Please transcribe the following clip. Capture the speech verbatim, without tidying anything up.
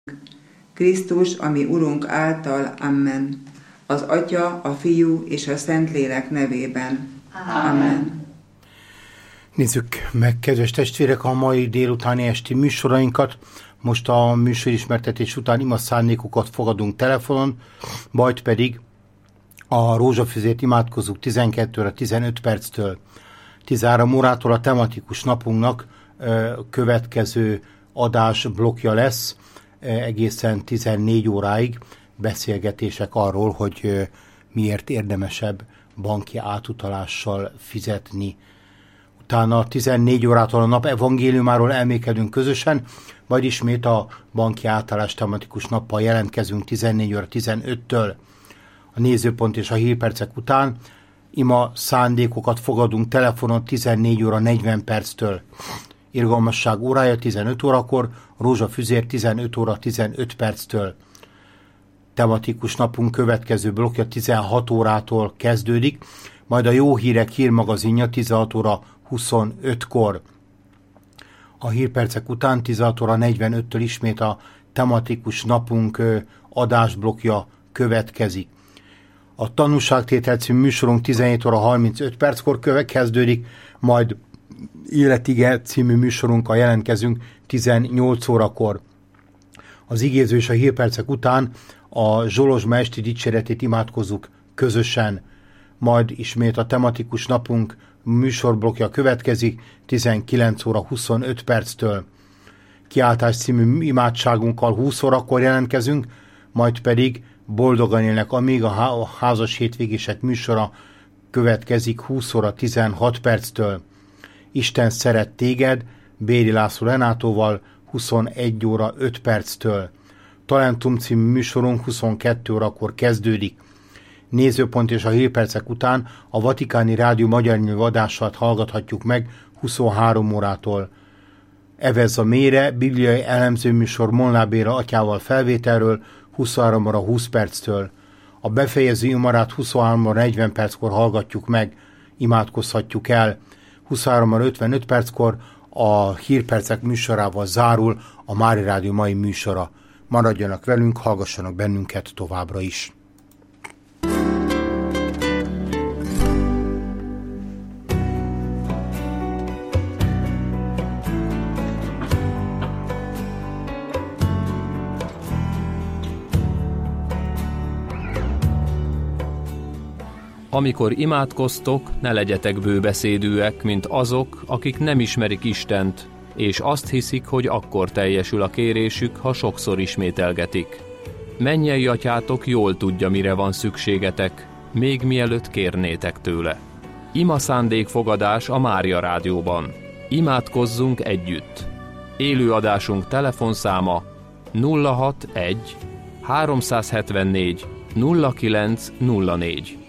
Krisztus, ami Urunk által, amen. Az Atya, a Fiú és a Szentlélek nevében. Amen. Nézzük meg, kedves testvérek, a mai délutáni esti műsorainkat. Most a műsorismertetés után ima szándékokat fogadunk telefonon, majd pedig a rózsafüzért imádkozunk tizenkét óra tizenöt perctől. tizenhárom órától a tematikus napunknak következő adás blokja lesz, egészen tizennégy óráig beszélgetések arról, hogy miért érdemesebb banki átutalással fizetni. Utána tizennégy órától a nap evangéliumáról elmékedünk közösen, majd ismét a banki átállás tematikus nappal jelentkezünk tizennégy óra tizenöttől. A nézőpont és a hírpercek után ima szándékokat fogadunk telefonon tizennégy óra negyven perctől. Irgalmasság órája tizenöt órakor, rózsafüzér tizenöt óra tizenöt perctől. Tematikus napunk következő blokja tizenhat órától kezdődik, majd a Jó Hírek hírmagazinja tizenhat óra huszonötkor. A hírpercek után tizenhat óra negyvenöttől ismét a tematikus napunk adásblokja következik. A Tanúságtétel című műsorunk tizenhét óra harmincöt perckor kezdődik, majd Életige című műsorunkkal jelentkezünk tizennyolc órakor. Az igéző és a hírpercek után a Zsolozsma esti dicséretét imádkozzuk közösen, majd ismét a tematikus napunk műsorblokja következik tizenkilenc óra huszonöt perctől. Kiáltás című imádságunkkal húsz órakor jelentkezünk, majd pedig Boldogan élnek, amíg a házas hétvégések műsora következik húsz óra tizenhat perctől. Isten szeret téged, Béri László Renátóval huszonegy óra öt perctől. Talentum című műsorunk huszonkettő órakor kezdődik. Nézőpont és a hírpercek után a Vatikáni Rádió magyar nyelvű adását hallgathatjuk meg huszonhárom órától. Evez a mélyre, bibliai elemző műsor Molnár Béla atyával felvételről huszonhárom óra húsz perctől. A befejező imarát huszonhárom óra negyven perckor hallgatjuk meg, imádkozhatjuk el. huszonhárom óra ötvenöt perckor a hírpercek műsorával zárul a Mária Rádió mai műsora. Maradjanak velünk, hallgassanak bennünket továbbra is. Amikor imádkoztok, ne legyetek bőbeszédűek, mint azok, akik nem ismerik Istent, és azt hiszik, hogy akkor teljesül a kérésük, ha sokszor ismételgetik. Mennyei atyátok jól tudja, mire van szükségetek, még mielőtt kérnétek tőle. Ima szándékfogadás a Mária Rádióban. Imádkozzunk együtt. Élőadásunk telefonszáma nulla hatvanegy háromszázhetvennégy nulla kilenc nulla négy.